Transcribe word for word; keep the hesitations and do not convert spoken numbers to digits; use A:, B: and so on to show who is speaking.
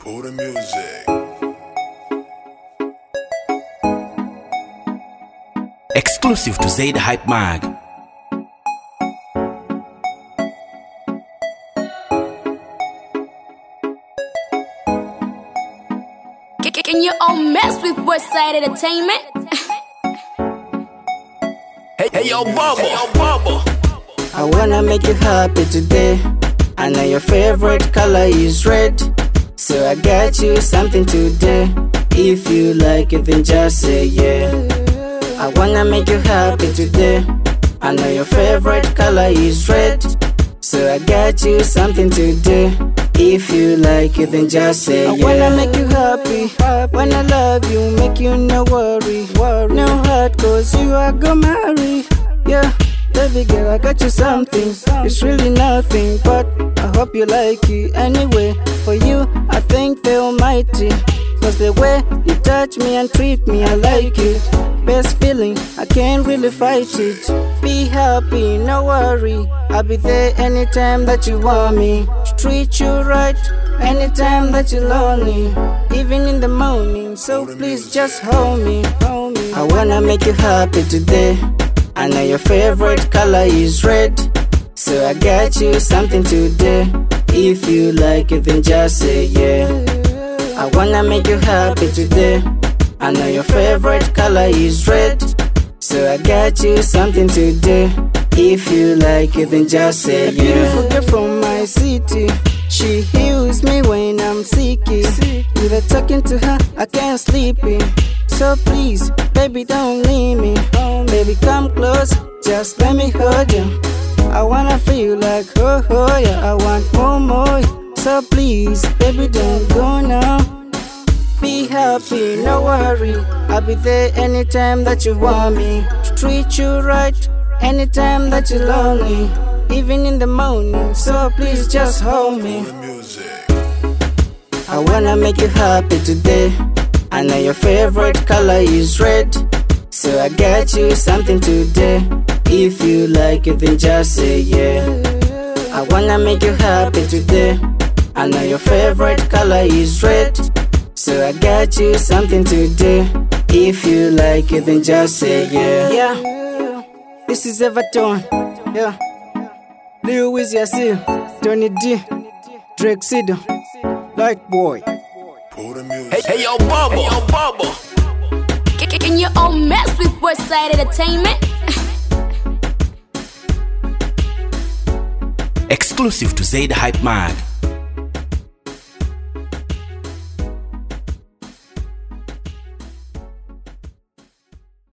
A: Pull the music.
B: Exclusive to Zaid Hype Mag.
C: Can you all mess with Westside Entertainment?
B: Hey, hey, yo, Bubba, hey, yo, Bubba.
D: I wanna make you happy today. I know your favorite color is red, so I got you something today. If you like it, then just say yeah. I wanna make you happy today. I know your favorite color is red, so I got you something today. If you like it, then just say yeah. I wanna make you happy, wanna love you, make you no worry, worry. No hurt, cause you are gonna marry. Yeah, baby girl, I got you something. It's really nothing, but I hope you like it anyway. For you, I thank the Almighty, cause the way you touch me and treat me, I like it. Best feeling, I can't really fight it. Be happy, no worry, I'll be there anytime that you want me. Treat you right, anytime that you're lonely, even in the morning, so please just hold me, hold me. I wanna make you happy today. I know your favorite color is red, so I got you something today. If you like it, then just say yeah. I wanna make you happy today. I know your favorite color is red, so I got you something today. If you like it, then just say yeah. A beautiful girl from my city, she heals me when I'm sick. Without talking to her, I can't sleep. So please, baby, don't leave me. Baby, come close, just let me hold you. I wanna feel like oh, oh yeah, I want more, more. So please, baby, don't go now. Be happy, no worry, I'll be there anytime that you want me. Treat you right, anytime that you're lonely, even in the morning, so please just hold me. I wanna make you happy today. I know your favorite color is red, so I got you something today. If you like it, then just say yeah. I wanna make you happy today. I know your favorite color is red, so I got you something today. If you like it, then just say yeah. Yeah, this is Everton. Yeah, Lil Weezy, Yassir, Tony D, Drake Sido, Light Boy.
B: Hey, hey, yo, Bubba, hey, yo, Bubba.
C: Can you all mess with Westside Entertainment?
B: Exclusive to Zaid Hype Mag.